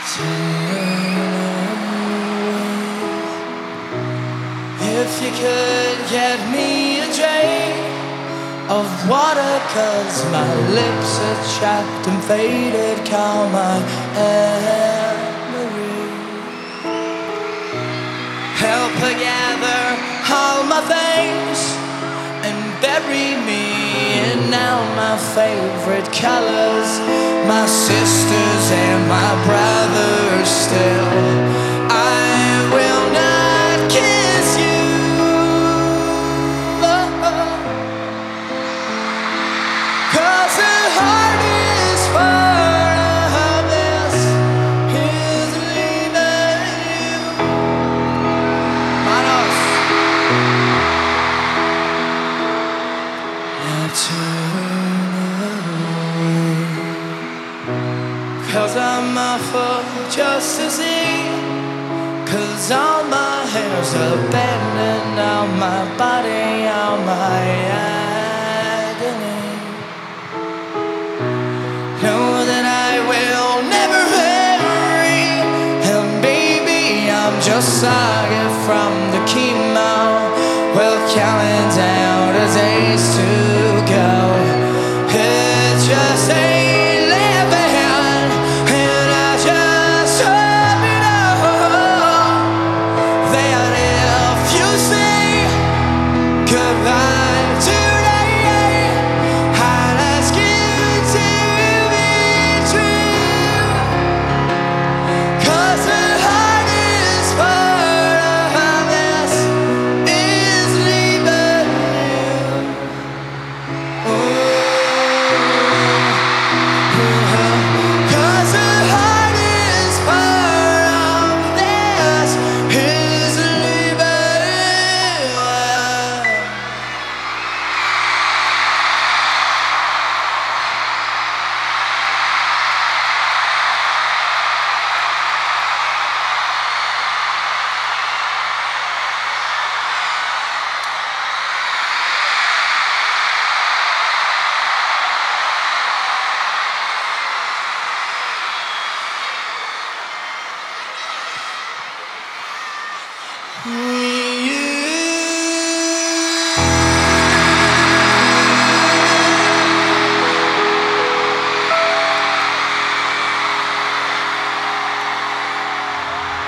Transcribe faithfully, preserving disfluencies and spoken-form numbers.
If you could get me a drink of water, 'cause my lips are chapped and faded, call my Anne-Marie. Help her gather all my things and bury me in now my favorite colors, my sisters and my brothers still. I will not kiss you, cause the hardest part of this is leaving you. Manos. Now turn away, cause I'm awful just to see, cause all my hair's abandoned, all my body, all my agony. Know that I will never hurry, and baby I'm just sorry from the chemo. Well, counting down the days to go, it just ain't living, and I just hope you know that if you say goodbye today, I'll ask you to be true, cause the hardest part of this is leaving you. Cause the hardest part of this is leaving you. Ooh.